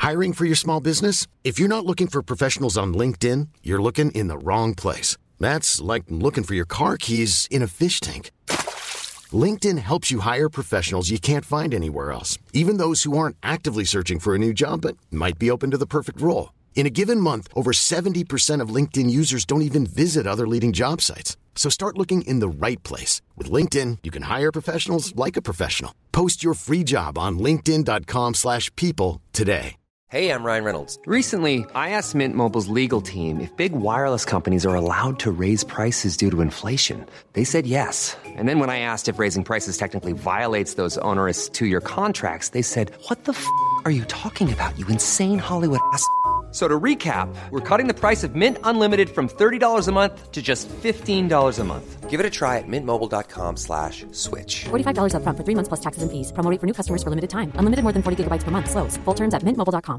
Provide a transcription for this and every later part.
Hiring for your small business? If you're not looking for professionals on LinkedIn, you're looking in the wrong place. That's like looking for your car keys in a fish tank. LinkedIn helps you hire professionals you can't find anywhere else, even those who aren't actively searching for a new job but might be open to the perfect role. In a given month, over 70% of LinkedIn users don't even visit other leading job sites. So start looking in the right place. With LinkedIn, you can hire professionals like a professional. Post your free job on linkedin.com/people today. Hey, I'm Ryan Reynolds. Recently, I asked Mint Mobile's legal team if big wireless companies are allowed to raise prices due to inflation. They said yes. And then when I asked if raising prices technically violates those onerous two-year contracts, they said, "What the f*** are you talking about, you insane Hollywood ass?" So to recap, we're cutting the price of Mint Unlimited from $30 a month to just $15 a month. Give it a try at mintmobile.com/switch. $45 up front for 3 months plus taxes and fees. Promo rate for new customers for limited time. Unlimited more than 40 gigabytes per month. Slows full terms at mintmobile.com.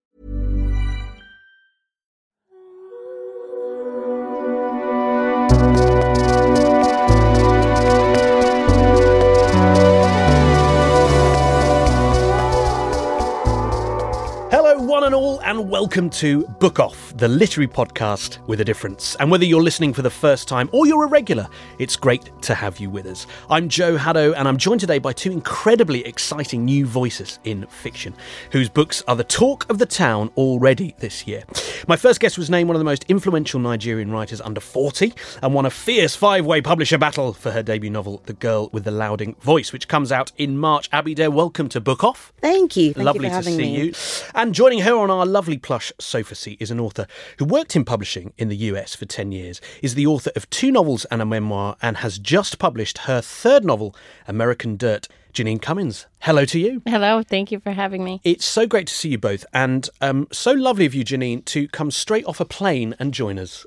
One and all, and welcome to Book Off, the literary podcast with a difference. And whether you're listening for the first time or you're a regular, it's great to have you with us. I'm Joe Haddo, and I'm joined today by two incredibly exciting new voices in fiction, whose books are the talk of the town already this year. My first guest was named one of the most influential Nigerian writers under 40 and won a fierce 5-way publisher battle for her debut novel, The Girl with the Louding Voice, which comes out in March. Abby Dare, welcome to Book Off. Thank you. Lovely to see you. And joining her on our lovely plush sofa seat is an author who worked in publishing in the US for 10 years, is the author of 2 novels and a memoir, and has just published her 3rd novel, American Dirt. Janine Cummins, hello to you. Hello, thank you for having me. It's so great to see you both, and so lovely of you, Janine, to come straight off a plane and join us.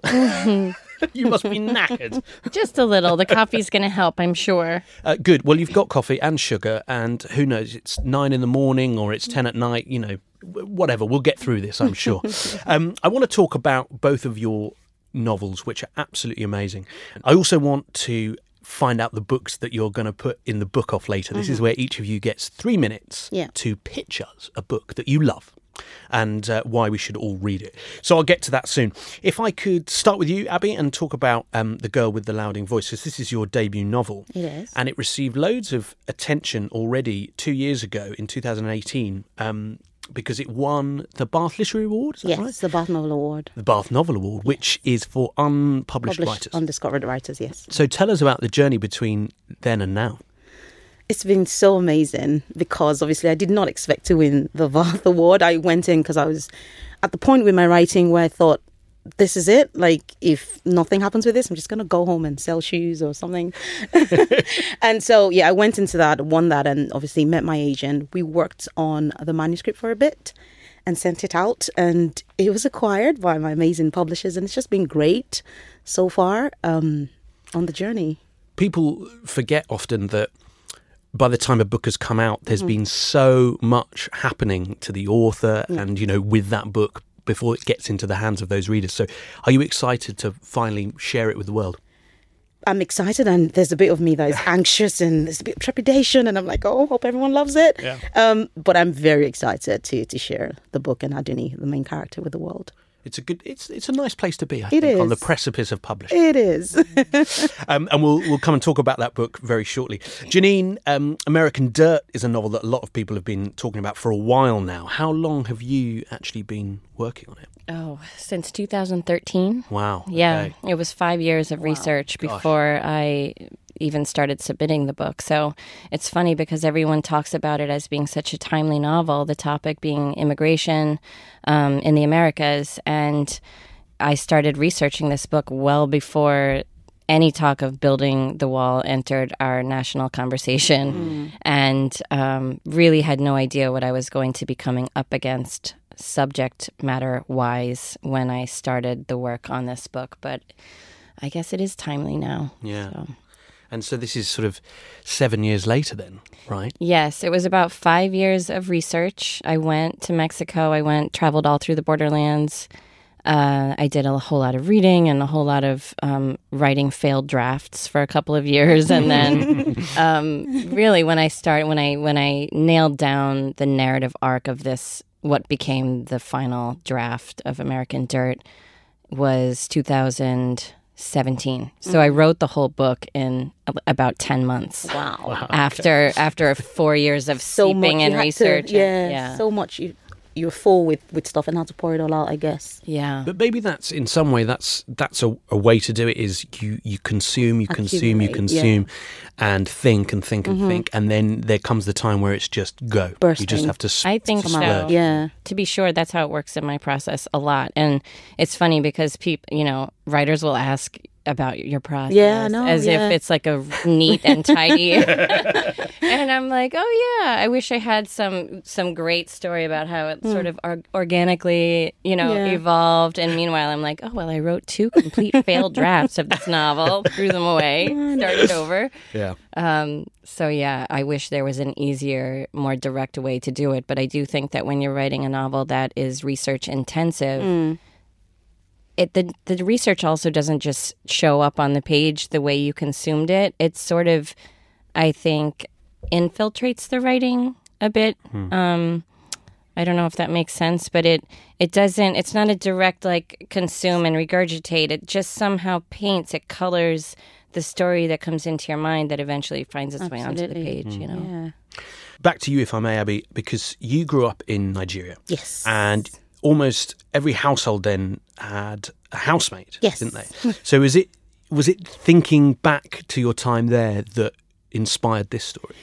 You must be knackered. Just a little. The coffee's going to help, I'm sure. Good. Well, you've got coffee and sugar, and who knows, it's 9 in the morning or it's 10 at night, you know, whatever. We'll get through this, I'm sure. I want to talk about both of your novels, which are absolutely amazing. I also want to find out the books that you're going to put in the Book Off later. This is where each of you gets 3 minutes to pitch us a book that you love and why we should all read it. So I'll get to that soon. If I could start with you, Abby, and talk about The Girl with the Louding Voice, because this is your debut novel. It is. And it received loads of attention already 2 years ago in 2018 because it won the Bath Literary Award, is that right? Yes, the Bath Novel Award. The Bath Novel Award, which is for unpublished writers. Undiscovered writers, yes. So tell us about the journey between then and now. It's been so amazing because obviously I did not expect to win the Bath Award. I went in because I was at the point with my writing where I thought, this is it. Like, if nothing happens with this, I'm just going to go home and sell shoes or something. And so, yeah, I went into that, won that, and obviously met my agent. We worked on the manuscript for a bit and sent it out, and it was acquired by my amazing publishers, and it's just been great so far on the journey. People forget often that by the time a book has come out, there's been so much happening to the author and, you know, with that book before it gets into the hands of those readers. So are you excited to finally share it with the world? I'm excited, and there's a bit of me that is anxious and there's a bit of trepidation, and I'm like, oh, hope everyone loves it. Yeah. But I'm very excited to share the book and Aduni, the main character, with the world. It's a nice place to be, I think, on the precipice of publishing. It is. And we'll come and talk about that book very shortly. Janine, American Dirt is a novel that a lot of people have been talking about for a while now. How long have you actually been working on it? Oh, since 2013. Wow. Yeah, okay. It was 5 years of research before I even started submitting the book. So it's funny because everyone talks about it as being such a timely novel, the topic being immigration in the Americas. And I started researching this book well before any talk of building the wall entered our national conversation, and really had no idea what I was going to be coming up against subject matter wise when I started the work on this book. But I guess it is timely now. Yeah. So. And so this is sort of 7 years later then, right? Yes, it was about 5 years of research. I went to Mexico. Traveled all through the borderlands. I did a whole lot of reading and a whole lot of writing failed drafts for a couple of years. And then really when I nailed down the narrative arc of this what became the final draft of American Dirt was 2017. So I wrote the whole book in about 10 months. Wow. After 4 years of seeping and research. So much you're full with stuff and how to pour it all out, I guess. Yeah. But maybe that's, in some way, that's a way to do it, is you consume, and think and think and think, and then there comes the time where it's just go. Bursting. You just have to I think so. out. Yeah. To be sure, that's how it works in my process a lot. And it's funny because writers will ask about your process as if it's like a neat and tidy. And I'm like, oh yeah, I wish I had some great story about how it sort of organically, evolved. And meanwhile, I'm like, oh well, I wrote 2 complete failed drafts of this novel, threw them away, started over. Yeah. So yeah, I wish there was an easier, more direct way to do it. But I do think that when you're writing a novel that is research intensive, the research also doesn't just show up on the page the way you consumed it. It sort of, I think, infiltrates the writing a bit. I don't know if that makes sense, but it doesn't, it's not a direct like consume and regurgitate. It just somehow paints, it colors the story that comes into your mind that eventually finds its way onto the page, Yeah. Back to you, if I may, Abby, because you grew up in Nigeria. Yes. And almost every household then had a housemaid, yes. didn't they? So was it thinking back to your time there that inspired this story?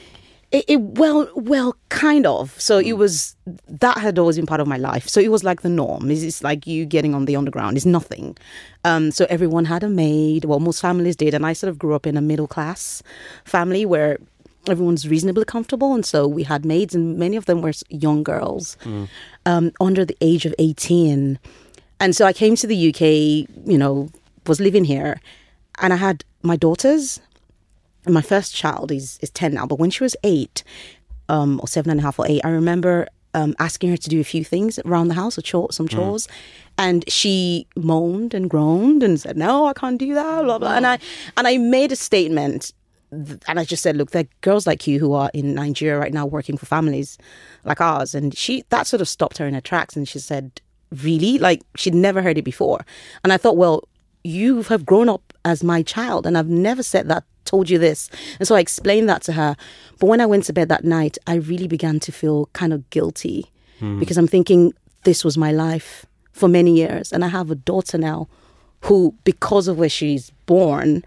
Well, kind of. So it was, that had always been part of my life. So it was like the norm. It's like you getting on the underground. It's nothing. So everyone had a maid. Well, most families did. And I sort of grew up in a middle class family where everyone's reasonably comfortable. And so we had maids, and many of them were young girls under the age of 18. And so I came to the UK, was living here, and I had my daughters. And my first child is 10 now, but when she was 8, or 7.5 or 8, I remember asking her to do a few things around the house, some chores, and she moaned and groaned and said, "No, I can't do that," blah blah. And I made a statement, and I just said, "Look, there are girls like you who are in Nigeria right now working for families like ours," and that sort of stopped her in her tracks, and she said, "Really?" Like she'd never heard it before, and I thought, well, you have grown up as my child, and I've never said that. Told you this. And so I explained that to her. But when I went to bed that night, I really began to feel kind of guilty because I'm thinking this was my life for many years. And I have a daughter now who, because of where she's born,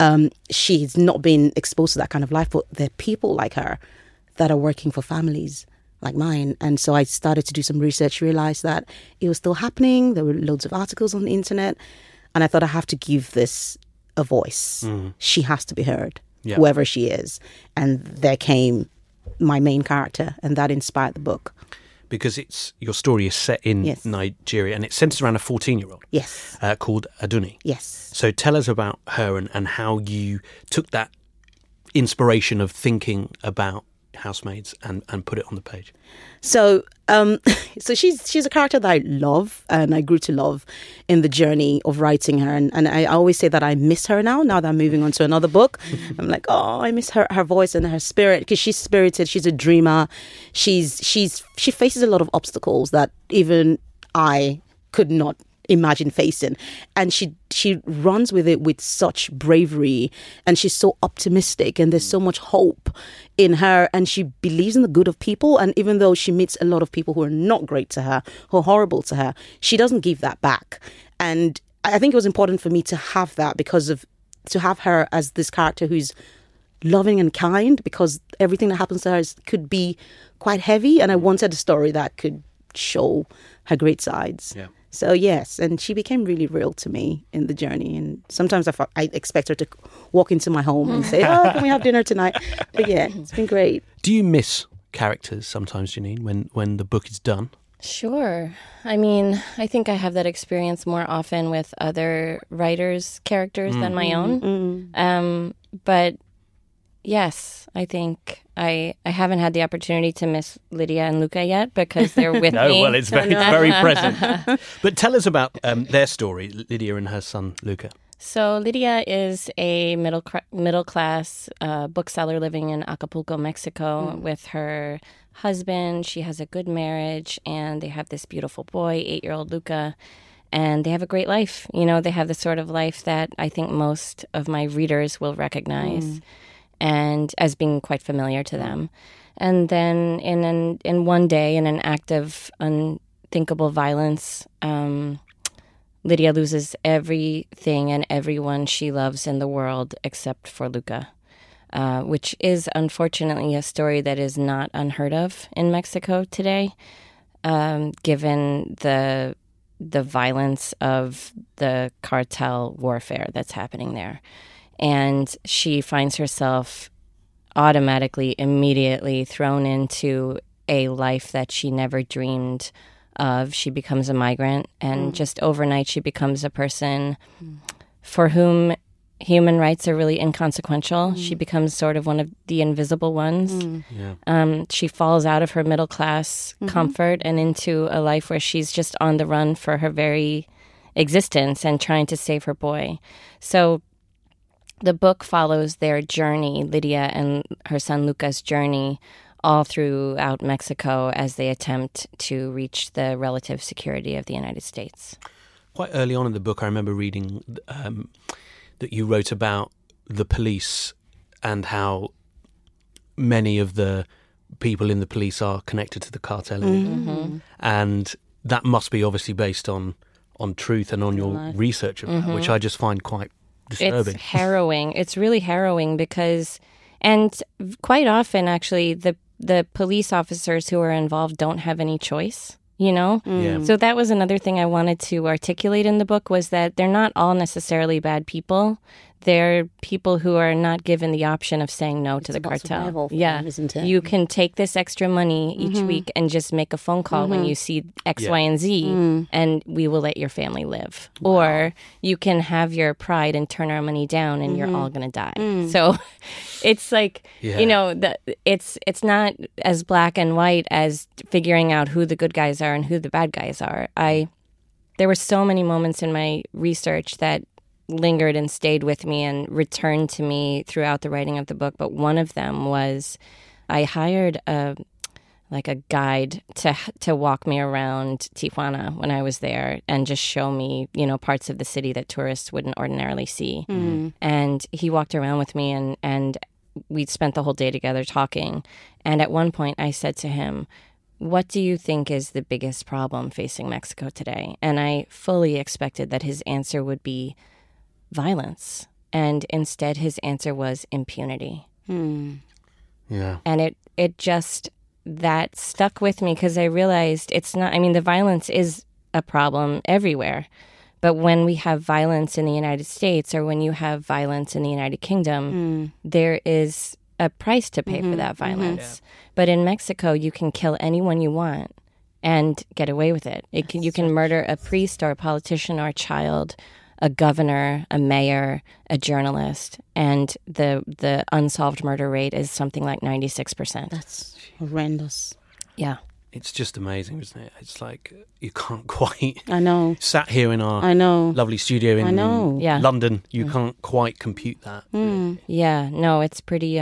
she's not been exposed to that kind of life. But there are people like her that are working for families like mine. And so I started to do some research, realized that it was still happening. There were loads of articles on the internet. And I thought I have to give this a voice. She has to be heard, whoever she is. And there came my main character, and that inspired the book. Because your story is set in Nigeria, and it centers around a 14-year-old. Yes. Called Aduni. Yes. So tell us about her and how you took that inspiration of thinking about housemaids and put it on the page. So she's a character that I love, and I grew to love in the journey of writing her. And I always say that I miss her now that I'm moving on to another book. I'm like, oh, I miss her voice and her spirit, because she's spirited. She's a dreamer. She faces a lot of obstacles that even I could not imagine facing, and she runs with it with such bravery, and she's so optimistic, and there's so much hope in her, and she believes in the good of people. And even though she meets a lot of people who are not great to her, who are horrible to her, she doesn't give that back. And I think it was important for me to have that, to have her as this character who's loving and kind, because everything that happens to her could be quite heavy, and I wanted a story that could show her great sides. Yeah. So yes, and she became really real to me in the journey. And sometimes I expect her to walk into my home and say, "Oh, can we have dinner tonight?" But yeah, it's been great. Do you miss characters sometimes, Janine, when the book is done? Sure. I mean, I think I have that experience more often with other writers' characters than my own. But yes, I think I haven't had the opportunity to miss Lydia and Luca yet, because they're with me. No, well, it's very present. But tell us about their story, Lydia and her son, Luca. So Lydia is a middle class bookseller living in Acapulco, Mexico, with her husband. She has a good marriage, and they have this beautiful boy, 8-year-old Luca, and they have a great life. You know, they have the sort of life that I think most of my readers will recognize and as being quite familiar to them. And then in one day, in an act of unthinkable violence, Lydia loses everything and everyone she loves in the world except for Luca, which is unfortunately a story that is not unheard of in Mexico today, given the violence of the cartel warfare that's happening there. And she finds herself automatically, immediately thrown into a life that she never dreamed of. She becomes a migrant, and just overnight she becomes a person for whom human rights are really inconsequential. She becomes sort of one of the invisible ones. She falls out of her middle class comfort and into a life where she's just on the run for her very existence and trying to save her boy. So the book follows their journey, Lydia and her son Luca's journey, all throughout Mexico as they attempt to reach the relative security of the United States. Quite early on in the book, I remember reading that you wrote about the police and how many of the people in the police are connected to the cartel. And that must be obviously based on truth and on your research of that, which I just find quite disturbing. It's harrowing. It's really harrowing because, and quite often actually, the police officers who are involved don't have any choice, you know? So that was another thing I wanted to articulate in the book, was that they're not all necessarily bad people. They're people who are not given the option of saying no to the cartel. Them, isn't it? You can take this extra money each week and just make a phone call when you see X, Y, and Z, and we will let your family live. Or you can have your pride and turn our money down, and you're all going to die. So it's like, you know, it's not as black and white as figuring out who the good guys are and who the bad guys are. There were so many moments in my research that lingered and stayed with me and returned to me throughout the writing of the book. But one of them was I hired a guide to walk me around Tijuana when I was there and just show me, you know, parts of the city that tourists wouldn't ordinarily see. And he walked around with me and we spent the whole day together talking. And at one point I said to him, "What do you think is the biggest problem facing Mexico today?" And I fully expected that his answer would be violence. And instead his answer was impunity. Yeah. And it just, that stuck with me because I realized it's not, I mean, the violence is a problem everywhere. But when we have violence in the United States, or when you have violence in the United Kingdom, there is a price to pay for that violence. But in Mexico, you can kill anyone you want and get away with it. You can murder a priest or a politician or a child, a governor, a mayor, a journalist, and the unsolved murder rate is something like 96%. That's horrendous. Yeah. It's just amazing, isn't it? It's like you can't quite... I know. Sat here in our lovely studio in London, you can't quite compute that. Really. Yeah, no, it's pretty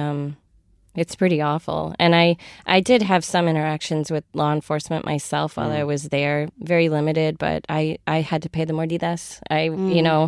awful. And I did have some interactions with law enforcement myself while I was there, very limited, but I had to pay the mordidas. You know,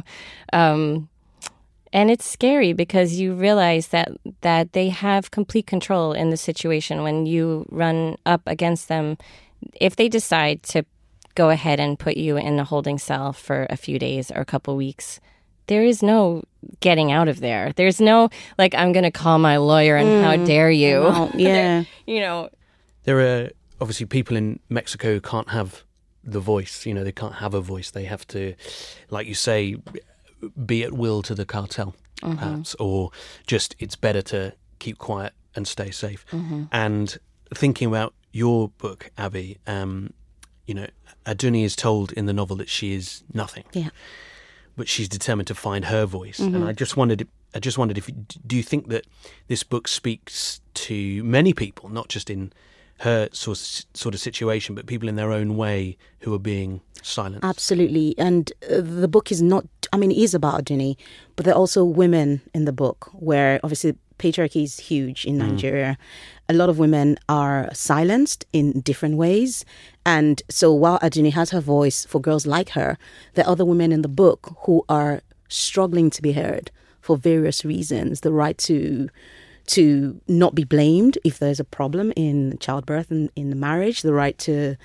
and it's scary because you realize that they have complete control in the situation when you run up against them. If they decide to go ahead and put you in a holding cell for a few days or a couple weeks, there is no getting out of there. There's no, like, I'm going to call my lawyer and how dare you. You know. There are obviously people in Mexico who can't have the voice. You know, they can't have a voice. They have to, like you say, be at will to the cartel, perhaps, or just it's better to keep quiet and stay safe. And thinking about your book, Abby, you know, Aduni is told in the novel that she is nothing. Yeah. But she's determined to find her voice. And I just wondered if do you think that this book speaks to many people, not just in her sort of situation, but people in their own way who are being silenced? Absolutely. And the book is not, I mean, it is about Aduni, but there are also women in the book where obviously patriarchy is huge in Nigeria. A lot of women are silenced in different ways. And so while Aduni has her voice for girls like her, there are other women in the book who are struggling to be heard for various reasons. The right to not be blamed if there's a problem in childbirth and in the marriage, the right to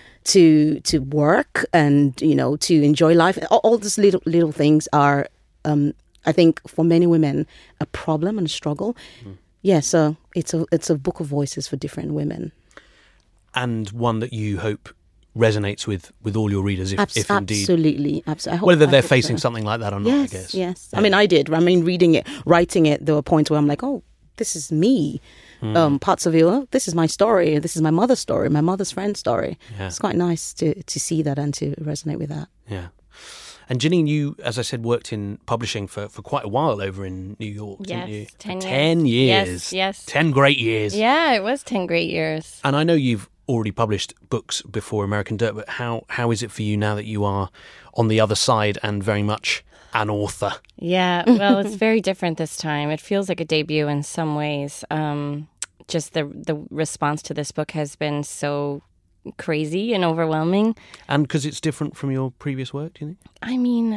work and, to enjoy life. All these little things are, I think, for many women, a problem and a struggle. Yeah, so it's a book of voices for different women. And one that you hope resonates with all your readers, if indeed. Absolutely. Whether they're facing something like that or not, yes, I guess. Yes. Yeah. I mean, I did. reading it, writing it, there were points where I'm like, oh, this is me. Parts of it, this is my story. This is my mother's story, my mother's friend's story. Yeah. It's quite nice to see that and to resonate with that. Yeah. And Janine, you, as I said, worked in publishing for quite a while over in New York, yes, didn't you? 10 years. 10 years. Yes. 10 great years. Yeah, it was 10 great years. And I know you've already published books before American Dirt, but how is it for you now that you are on the other side and very much an author? Yeah, well, it's very different this time. It feels like a debut in some ways. Just the response to this book has been so crazy and overwhelming. And because it's different from your previous work, do you think? I mean,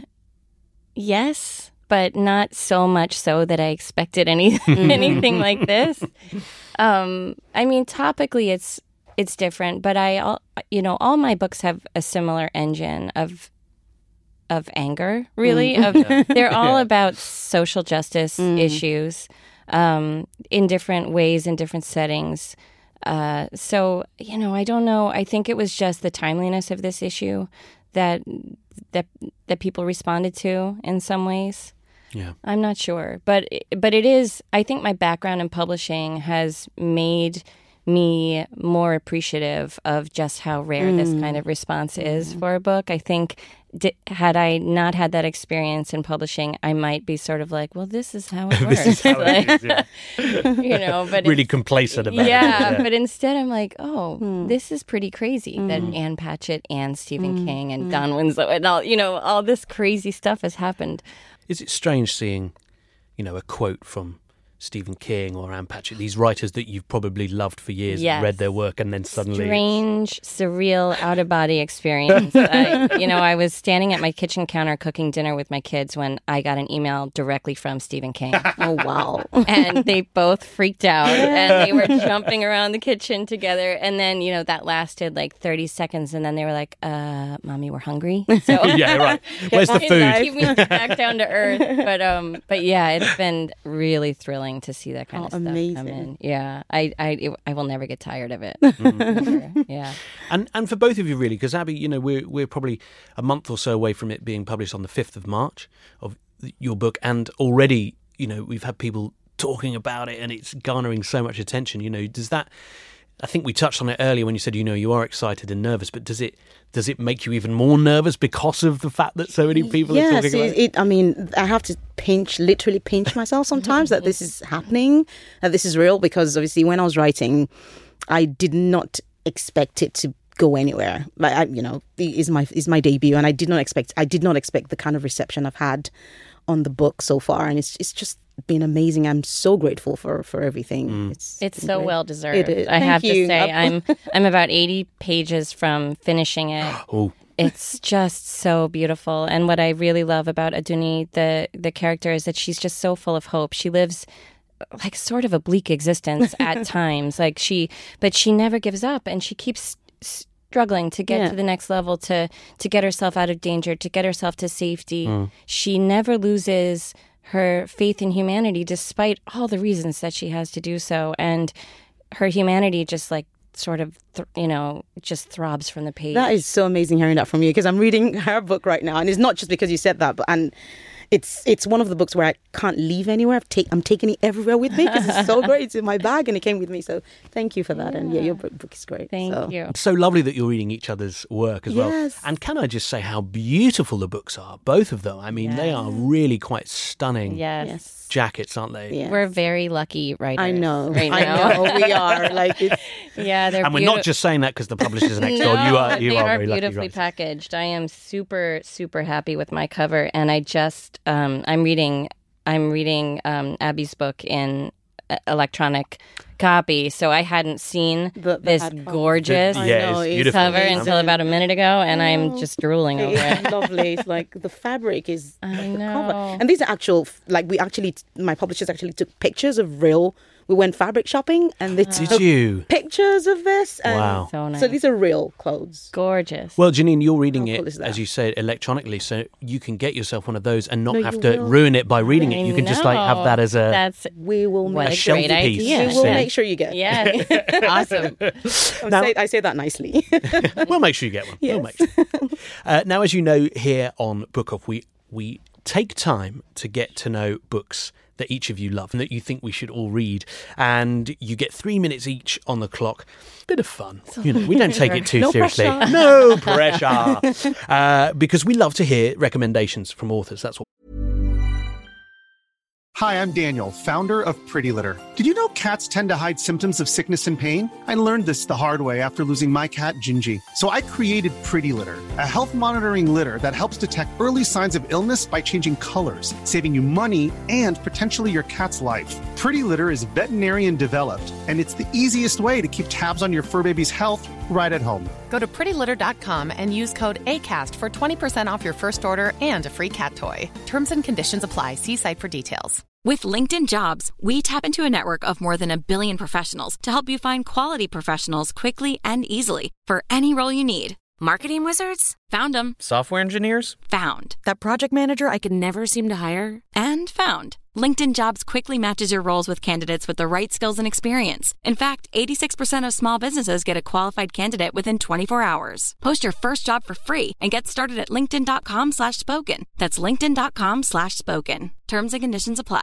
yes, but not so much so that I expected anything like this. I mean, topically, it's different, but all my books have a similar engine of anger, really. They're all about social justice issues in different ways, in different settings. So, I don't know. I think it was just the timeliness of this issue that people responded to in some ways. Yeah. I'm not sure. But it is, I think my background in publishing has made me more appreciative of just how rare this kind of response is for a book. I think had I not had that experience in publishing, I might be sort of like, well, this is how it works. This is how it is, yeah. But really complacent about it. Yeah, but instead I'm like, this is pretty crazy that Ann Patchett and Stephen King and Don Winslow and all this crazy stuff has happened. Is it strange seeing, a quote from Stephen King or Ann Patchett, these writers that you've probably loved for years, yes. read their work, and then suddenly... Strange, surreal, out-of-body experience. I was standing at my kitchen counter cooking dinner with my kids when I got an email directly from Stephen King. Oh, wow. And they both freaked out, and they were jumping around the kitchen together. And then, that lasted like 30 seconds, and then they were like, Mommy, we're hungry. So yeah, right. Where's the food? Keep me back down to earth. But yeah, it's been really thrilling to see that kind of stuff amazing. Come in. Yeah, I will never get tired of it. Never. Yeah, and for both of you really, because Abby, we're probably a month or so away from it being published on the 5th of March of your book, and already we've had people talking about it, and it's garnering so much attention. Does that? I think we touched on it earlier when you said you are excited and nervous, but does it make you even more nervous because of the fact that so many people are talking about it? I mean, I have to literally pinch myself sometimes that this is happening, that this is real, because obviously when I was writing, I did not expect it to go anywhere. Like is my debut, and I did not expect the kind of reception I've had on the book so far, and it's just been amazing. I'm so grateful for everything. It's so well deserved. It is. I have to say, I'm about 80 pages from finishing it. Oh. It's just so beautiful. And what I really love about Aduni, the character, is that she's just so full of hope. She lives like sort of a bleak existence at times. But she never gives up, and she keeps struggling to get to the next level, to get herself out of danger, to get herself to safety. She never loses her faith in humanity, despite all the reasons that she has to do so. And her humanity just sort of, just throbs from the page. That is so amazing hearing that from you, because I'm reading her book right now, and it's not just because you said that, but it's one of the books where I can't leave anywhere. I'm taking it everywhere with me because it's so great. It's in my bag and it came with me. So thank you for that. Yeah. And your book is great. Thank you. It's so lovely that you're reading each other's work as well. And can I just say how beautiful the books are, both of them. I mean, they are really quite stunning. Yes. Jackets, aren't they? Yes. We're very lucky writers. I know. Right now. I know. We are. They're and we're not just saying that because the publisher's next door. You are very lucky, beautifully packaged. I am super, super happy with my cover, and I just I'm reading Abby's book in electronic copy, so I hadn't seen this gorgeous cover until about a minute ago, and I'm just drooling over it. It's lovely. It's like the fabric is I the know. cover. And these are actual, like my publishers actually took pictures of real. We went fabric shopping and they took pictures of this. And Wow. So nice. So these are real clothes. Gorgeous. Well, Janine, you're reading How cool it, is that? as you said, electronically, so you can get yourself one of those and not No, have you to will. ruin it by reading it. You can just like have that as a... That's We will what make a shelf great piece. idea. We will make sure you get. Yeah, awesome. I say that nicely. We'll make sure you get one. We'll make sure. Now, as you know, here on Book Off, we take time to get to know books that each of you love and that you think we should all read. And you get 3 minutes each on the clock. Bit of fun. You know, we don't take it too No seriously. pressure. No pressure. Because we love to hear recommendations from authors. That's what. Hi, I'm Daniel, founder of Pretty Litter. Did you know cats tend to hide symptoms of sickness and pain? I learned this the hard way after losing my cat, Gingy. So I created Pretty Litter, a health monitoring litter that helps detect early signs of illness by changing colors, saving you money and potentially your cat's life. Pretty Litter is veterinarian developed, and it's the easiest way to keep tabs on your fur baby's health right at home. Go to prettylitter.com and use code ACAST for 20% off your first order and a free cat toy. Terms and conditions apply. See site for details. With LinkedIn Jobs, we tap into a network of more than 1 billion professionals to help you find quality professionals quickly and easily for any role you need. Marketing wizards? Found them. Software engineers? Found. That project manager I could never seem to hire? And found. LinkedIn Jobs quickly matches your roles with candidates with the right skills and experience. In fact, 86% of small businesses get a qualified candidate within 24 hours. Post your first job for free and get started at linkedin.com/spoken. That's linkedin.com/spoken. Terms and conditions apply.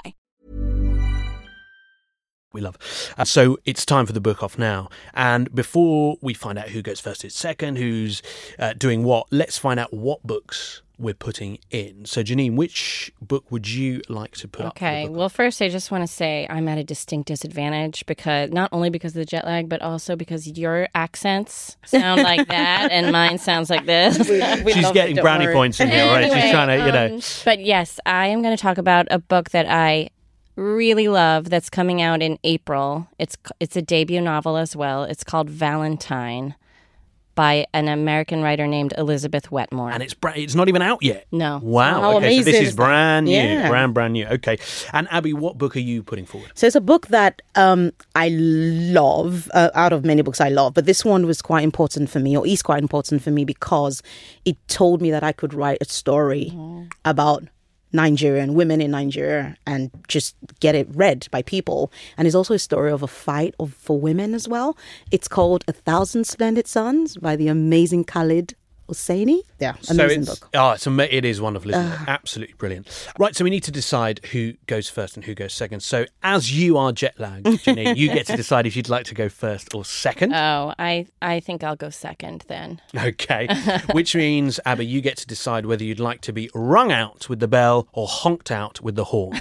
We love. So it's time for the book off now. And before we find out who goes first, who's second, who's doing what, let's find out what books we're putting in. So Janine, which book would you like to put up? Okay. Well, first, I just want to say I'm at a distinct disadvantage because not only because of the jet lag, but also because your accents sound like that and mine sounds like this. She's getting brownie points in here, right? She's trying to, you know. But yes, I am going to talk about a book that I really love that's coming out in April. It's a debut novel as well. It's called Valentine by an American writer named Elizabeth Wetmore. And it's not even out yet. No. Wow. How Okay, so this amazing is brand new. Yeah. Brand new. Okay. And Abby, what book are you putting forward? So it's a book that I love, out of many books I love, but this one was quite important for me, or is quite important for me, because it told me that I could write a story about Nigerian women in Nigeria and just get it read by people. And it's also a story of a fight for women as well. It's called 1,000 Splendid Suns by the amazing Khalid Hosseini. Yeah, amazing book. It is wonderful, isn't it? Absolutely brilliant. Right, so we need to decide who goes first and who goes second. So as you are jet lagged, Janine, you get to decide if you'd like to go first or second. Oh, I think I'll go second then. Okay, which means, Abby, you get to decide whether you'd like to be rung out with the bell or honked out with the horn.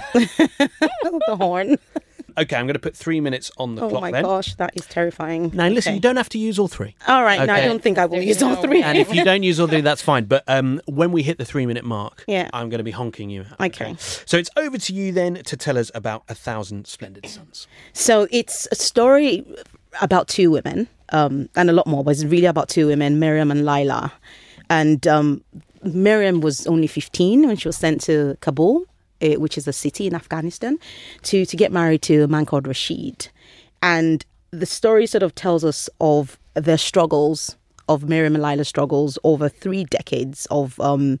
The horn. Okay, I'm going to put 3 minutes on the clock Oh my then. gosh, that is terrifying. Now, listen, Okay. you don't have to use all three. All right, no, I Okay. don't think I will use all three. And if you don't use all three, that's fine. But when we hit the 3 minute mark, Yeah. I'm going to be honking you out. Okay. So it's over to you then to tell us about 1,000 Splendid Suns. So it's a story about two women, and a lot more, but it's really about two women, Miriam and Laila. And Miriam was only 15 when she was sent to Kabul, which is a city in Afghanistan, to get married to a man called Rashid. And the story sort of tells us of their struggles, of Miriam and Laila's struggles over 3 decades of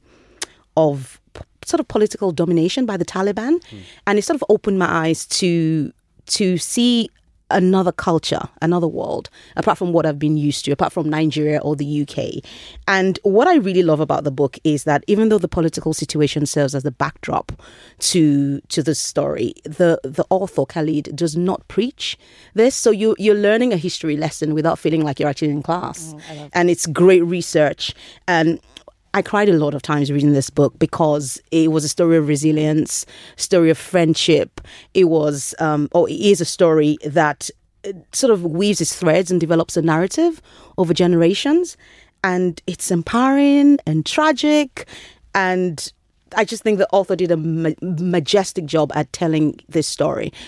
sort of political domination by the Taliban. And it sort of opened my eyes to see another culture, another world, apart from what I've been used to, apart from Nigeria or the UK. And what I really love about the book is that even though the political situation serves as the backdrop to the story, the author, Khalid, does not preach this. So you're learning a history lesson without feeling like you're actually in class. And it's great research. And I cried a lot of times reading this book because it was a story of resilience, story of friendship. It was, it is a story that sort of weaves its threads and develops a narrative over generations. And it's empowering and tragic. And I just think the author did a majestic job at telling this story.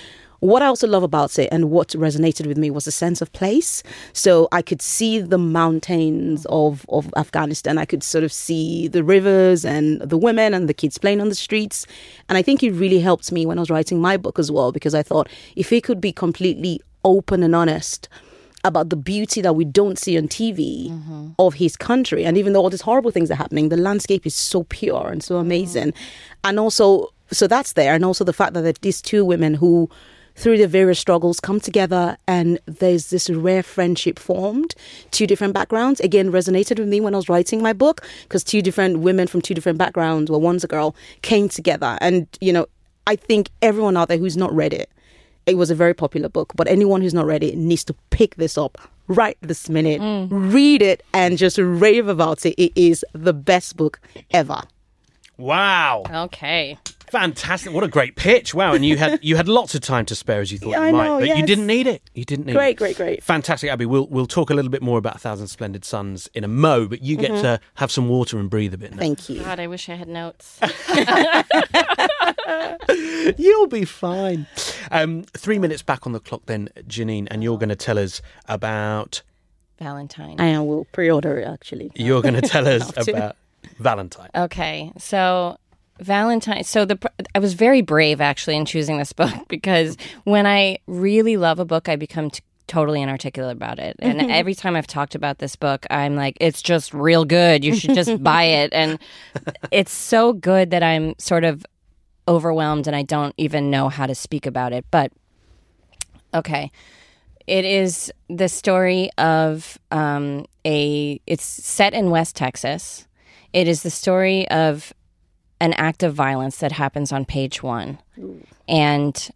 what I also love about it and what resonated with me was a sense of place. So I could see the mountains of Afghanistan. I could sort of see the rivers and the women and the kids playing on the streets. And I think it really helped me when I was writing my book as well, because I thought if it could be completely open and honest about the beauty that we don't see on TV of his country. And even though all these horrible things are happening, the landscape is so pure and so amazing. And also, so that's there. And also the fact that these two women who, through their various struggles, come together and there's this rare friendship formed. Two different backgrounds, again, resonated with me when I was writing my book, because two different women from two different backgrounds, well, one's a girl, came together. And, you know, I think everyone out there who's not read it, it was a very popular book, but anyone who's not read it needs to pick this up right this minute, read it, and just rave about it. It is the best book ever. Wow. Okay. Fantastic. What a great pitch. Wow. And you had lots of time to spare as you thought you might. But you didn't need it. You didn't need it. Great. Fantastic, Abby. We'll talk a little bit more about 1,000 Splendid Suns in a mo, but you get to have some water and breathe a bit now. Thank you. God, I wish I had notes. You'll be fine. 3 minutes back on the clock then, Janine, and you're going to tell us about... Valentine. I will pre-order it, actually. You're going to tell us about Valentine. Okay, so... Valentine. So I was very brave actually in choosing this book, because when I really love a book, I become totally inarticulate about it. And every time I've talked about this book, I'm like, it's just real good. You should just buy it. And it's so good that I'm sort of overwhelmed and I don't even know how to speak about it. But okay. It is the story of it's set in West Texas. It is the story of an act of violence that happens on page 1. And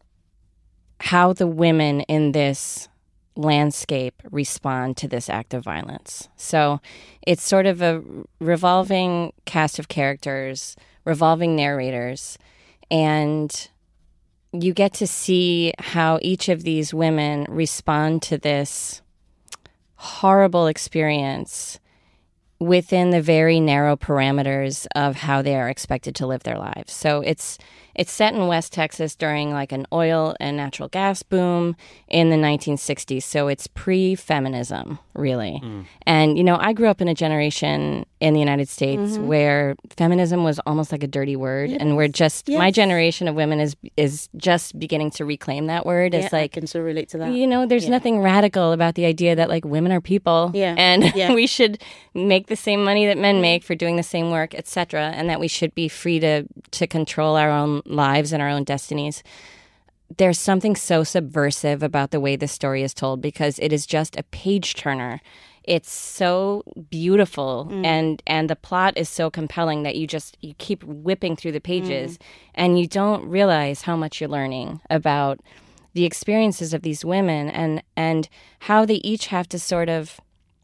how the women in this landscape respond to this act of violence. So it's sort of a revolving cast of characters, revolving narrators, and you get to see how each of these women respond to this horrible experience within the very narrow parameters of how they are expected to live their lives. So it's set in West Texas during like an oil and natural gas boom in the 1960s. So it's pre-feminism, really. And, you know, I grew up in a generation in the United States where feminism was almost like a dirty word. And we're just, my generation of women is just beginning to reclaim that word. It's like, I can so relate to that. you know, there's nothing radical about the idea that like women are people. And we should make the same money that men make for doing the same work, etc., and that we should be free to control our own lives and our own destinies. There's something so subversive about the way this story is told, because it is just a page turner. It's so beautiful and the plot is so compelling that you keep whipping through the pages and you don't realize how much you're learning about the experiences of these women and how they each have to sort of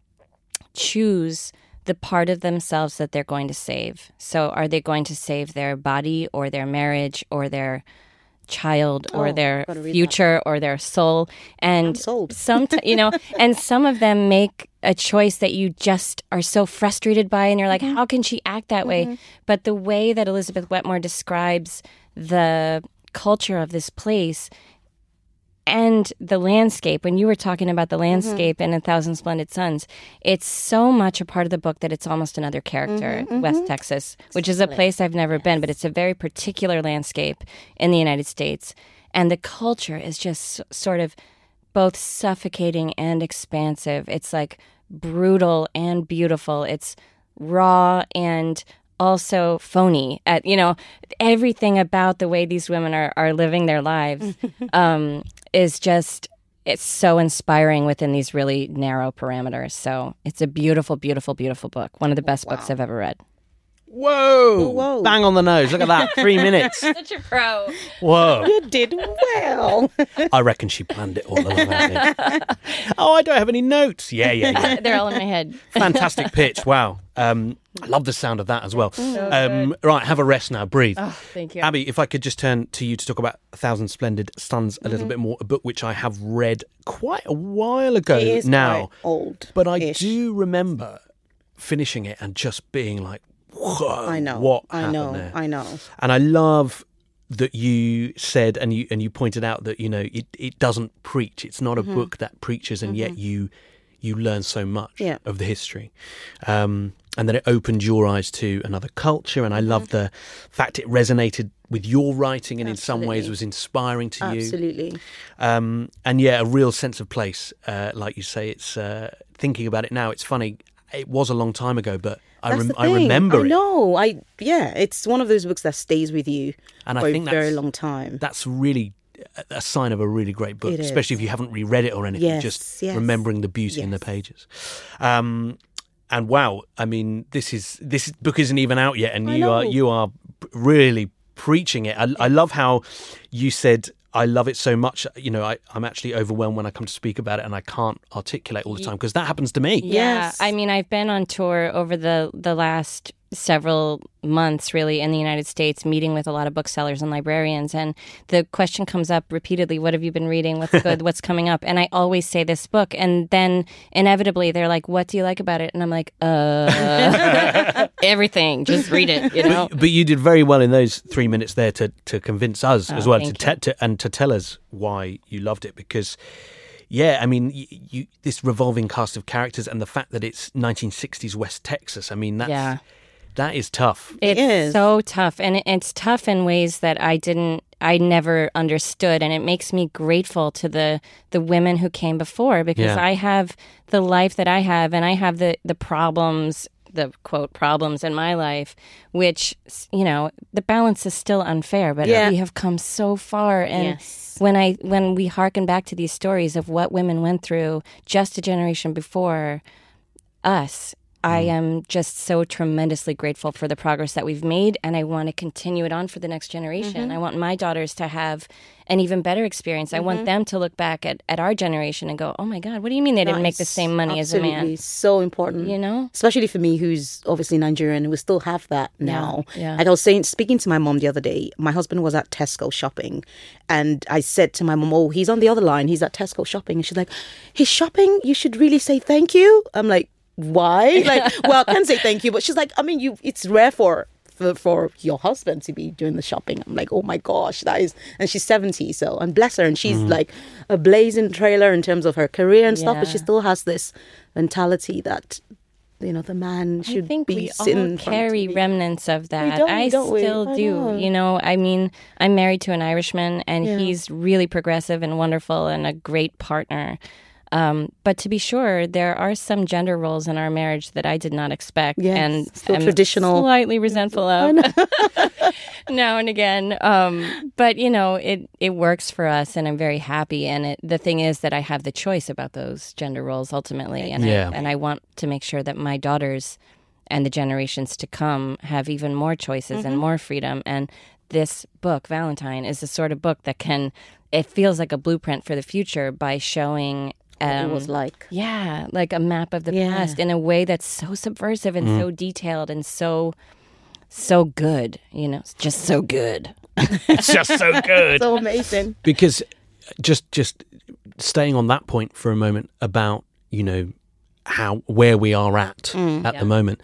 choose the part of themselves that they're going to save. So are they going to save their body or their marriage or their child or their future or their soul? And some, and some of them make a choice that you just are so frustrated by, and you're like, how can she act that way? But the way that Elizabeth Wetmore describes the culture of this place and the landscape, when you were talking about the landscape in 1,000 Splendid Suns, it's so much a part of the book that it's almost another character, West Texas, which is a place I've never been, but it's a very particular landscape in the United States. And the culture is just sort of both suffocating and expansive. It's like brutal and beautiful. It's raw and also phony. Everything about the way these women are living their lives is just, it's so inspiring within these really narrow parameters. So it's a beautiful, beautiful, beautiful book. One of the best books I've ever read. Whoa! Bang on the nose. Look at that. 3 minutes. Such a pro. Whoa. You did well. I reckon she planned it all along. I don't have any notes. Yeah. They're all in my head. Fantastic pitch. Wow. I love the sound of that as well. Right, have a rest now. Breathe. Oh, thank you. Abby, if I could just turn to you to talk about 1,000 Splendid Suns a little bit more, a book which I have read quite a while ago It is now. quite old. But I do remember finishing it and just being like, whoa, I know. what I happened know. there? I know. And I love that you said, and you pointed out that, you know, it doesn't preach. It's not a book that preaches, and yet you learn so much of the history. And then it opened your eyes to another culture. And I love the fact it resonated with your writing and in some ways was inspiring to you. Absolutely. And a real sense of place. Like you say, it's thinking about it now, it's funny. It was a long time ago, but I remember it. No, it's one of those books that stays with you and for I think a very long time. That's really a sign of a really great book, especially if you haven't reread it or anything, just remembering the beauty in the pages. And wow, I mean, this book isn't even out yet, and you are really preaching it. I love how you said, I love it so much. You know, I'm actually overwhelmed when I come to speak about it, and I can't articulate all the time, because that happens to me. Yeah, I mean, I've been on tour over the last several months, really, in the United States, meeting with a lot of booksellers and librarians, and the question comes up repeatedly: what have you been reading? What's good? What's coming up? And I always say this book, and then inevitably they're like, what do you like about it? And I'm like, everything, just read it, you know. But you did very well in those 3 minutes there to convince us as well, to tell us why you loved it, because I mean, you this revolving cast of characters, and the fact that it's 1960s West Texas, I mean, that is tough. It is so tough, and it's tough in ways that I never understood, and it makes me grateful to the women who came before, because I have the life that I have, and I have the problems, the quote problems in my life, which, you know, the balance is still unfair, but we have come so far, and when we hearken back to these stories of what women went through just a generation before us, I am just so tremendously grateful for the progress that we've made, and I want to continue it on for the next generation. I want my daughters to have an even better experience. I want them to look back at our generation and go, oh my God, what do you mean they didn't make the same money as a man? Absolutely, so important. You know? Especially for me, who's obviously Nigerian, and we still have that now. Yeah. Like I was speaking to my mom the other day, my husband was at Tesco shopping, and I said to my mom, oh, he's on the other line, he's at Tesco shopping. And she's like, he's shopping? You should really say thank you. I'm like, why? Like, well, I can say thank you, but she's like, I mean, it's rare for your husband to be doing the shopping. I'm like, oh my gosh, that is, and she's 70, so, and bless her, and she's like a blazing trailer in terms of her career and stuff, but she still has this mentality that, you know, the man should be sitting. I think we all carry remnants of that. I still do. You know, I mean, I'm married to an Irishman, and he's really progressive and wonderful and a great partner. But to be sure, there are some gender roles in our marriage that I did not expect, and still traditional, slightly resentful of now and again. But you know, it works for us, and I'm very happy. And the thing is that I have the choice about those gender roles ultimately, and I want to make sure that my daughters and the generations to come have even more choices and more freedom. And this book, Valentine, is the sort of book that it feels like a blueprint for the future by showing it was like. Yeah, like a map of the past in a way that's so subversive and so detailed and so good, you know, it's just so good. It's just so good. So amazing. Because just staying on that point for a moment about, you know, where we are at the moment.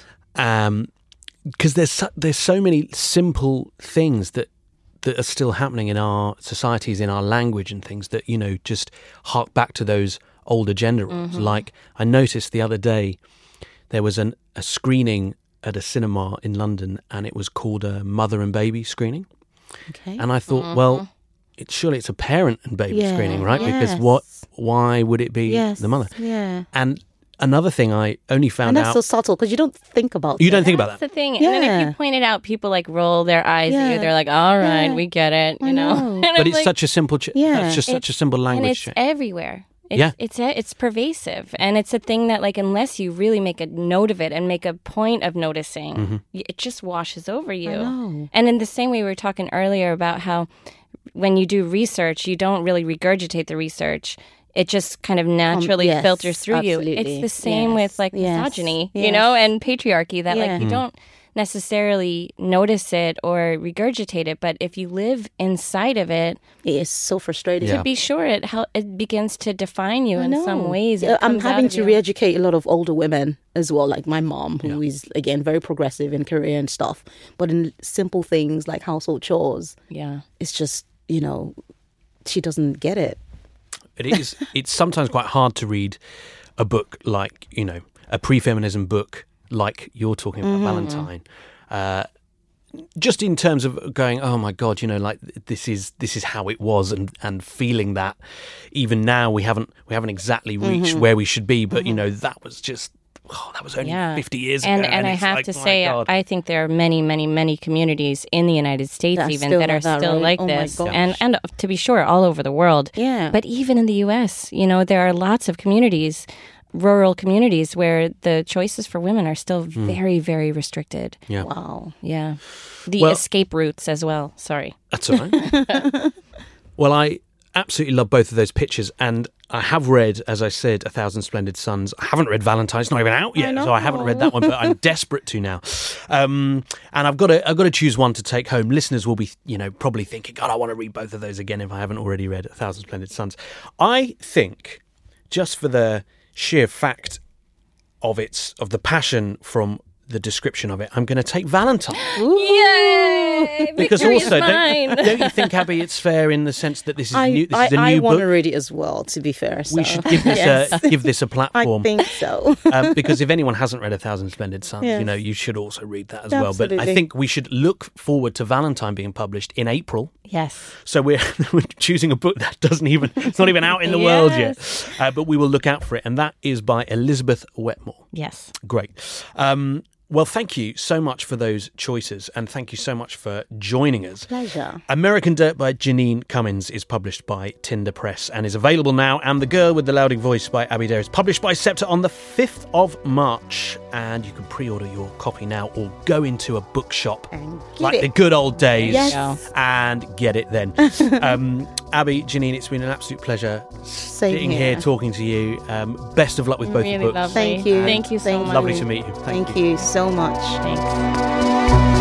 Because there's so many simple things that are still happening in our societies, in our language and things that, you know, just hark back to those older gender roles. Like, I noticed the other day there was a screening at a cinema in London, and it was called a mother and baby screening. Okay. And I thought, well, surely it's a parent and baby screening, right? Yes. Because why would it be the mother? Yeah. And another thing I only found out... And that's so subtle, because you don't think about You don't think about that. That's the thing. Yeah. And then if you point it out, people like roll their eyes at you. They're like, all right, we get it, you know? But it's like, such a simple... That's just such a simple language. And it's everywhere. It's pervasive. And it's a thing that, like, unless you really make a note of it and make a point of noticing, it just washes over you. I know. And in the same way we were talking earlier about how when you do research, you don't really regurgitate the research. It just kind of naturally filters through you. It's the same with, like, misogyny, you know, and patriarchy, that, like, you don't necessarily notice it or regurgitate it, but if you live inside of it, it is so frustrating. To be sure, it begins to define you in some ways. I'm having to re-educate a lot of older women as well, like my mom, who is, again, very progressive in career and stuff. But in simple things like household chores, it's just, she doesn't get it. It's sometimes quite hard to read a book like, a pre-feminism book like you're talking about, Valentine. Just in terms of going, oh my God, like this is how it was, and feeling that even now we haven't exactly reached where we should be, but that was just that was only 50 years ago. And I have to say, I think there are many, many, many communities in the United States that are still like this, and to be sure, all over the world. Yeah. But even in the U.S., there are lots of communities, rural communities, where the choices for women are still very, very restricted. Yeah. Wow. Yeah. The escape routes as well. Sorry. That's all right. Well, I absolutely love both of those pictures, and I have read, as I said, 1,000 Splendid Suns. I haven't read Valentine. It's not even out yet, so I haven't read that one, but I'm desperate to now. And I've got to choose one to take home. Listeners will be, probably thinking, God, I want to read both of those again if I haven't already read 1,000 Splendid Suns. I think, just for the sheer fact of the passion from the description of it, I'm going to take Valentine. Yay! Because also, don't you think, Abby, it's fair in the sense that this is a new book? I want to read it as well, to be fair. So. We should give this give this a platform. I think so. Because if anyone hasn't read 1,000 Splendid Suns, you should also read that as Absolutely. well. But I think we should look forward to Valentine being published in April. Yes. So we're choosing a book that it's not even out in the world yet. But we will look out for it. And that is by Elizabeth Wetmore. Yes. Great. Well, thank you so much for those choices, and thank you so much for joining us. Pleasure. American Dirt by Janine Cummins is published by Tinder Press and is available now. And The Girl with the Louding Voice by Abby Dare is published by Scepter on the 5th of March. And you can pre-order your copy now or go into a bookshop like the good old days and get it then. Abby, Janine, it's been an absolute pleasure sitting here talking to you. Best of luck with both the books. Lovely. Thank you. Thank you so much. Lovely to meet you. Thank you so much. Thanks.